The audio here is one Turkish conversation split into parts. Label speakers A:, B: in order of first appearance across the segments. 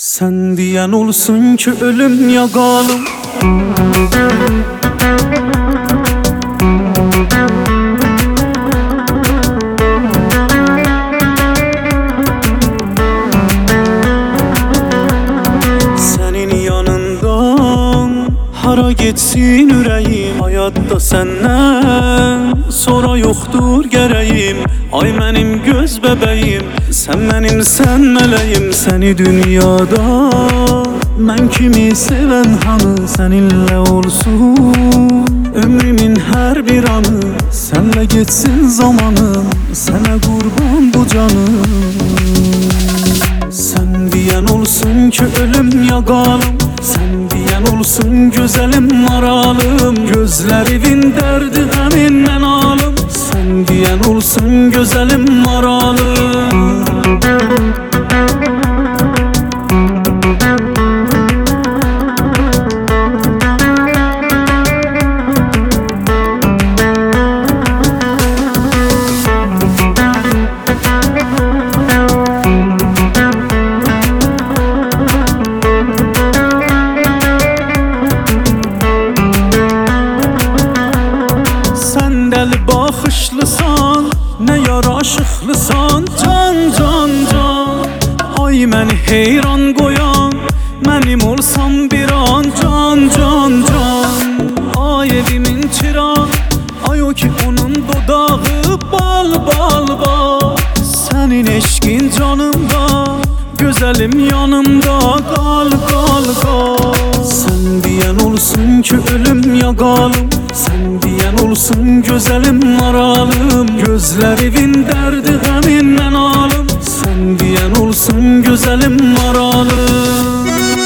A: Sen diyen olsun ki ölüm ya galım. Senin yanından hara gitsin ürəyim. Hayatta senden sonra yoktur gereğim. Ay mənim göz bebeğim, sen benim sen meleğim. Seni dünyada mən kimi seven hanı, seninle olsun ömrümün her bir anı. Senle geçsin zamanım, sana kurban bu canım. Sen diyen olsun ki ölüm ya galım. Sen diyen olsun güzelim maralım. Gözlerinin derdi heminden alım. Sen diyen olsun güzelim maralım. Deli baxışlısan, ne yaraşıqlısan. Can can can, ay məni heyran qoyan, mənim olsam bir an. Can can can, ay evimin çırağı, ay o ki onun dodağı. Bal bal bal, senin eşkin canımda, güzelim yanımda. Qal qal qal. Sen diyen olsun ki ölüm ya galım. Sen diyen olsun güzelim maralım. Gözlerinin derdi heminden alım. Sen diyen olsun güzelim maralım.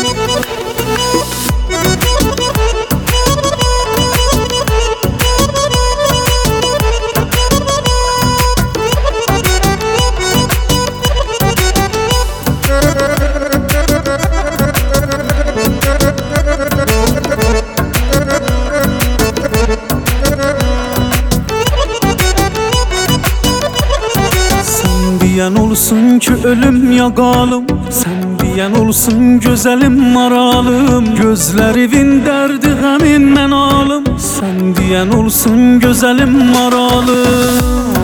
A: Diyen olsun ki ölüm ya galım. Sen diyen olsun güzelim maralım. Gözlerinin derdi heminden alım. Sen diyen olsun güzelim maralım.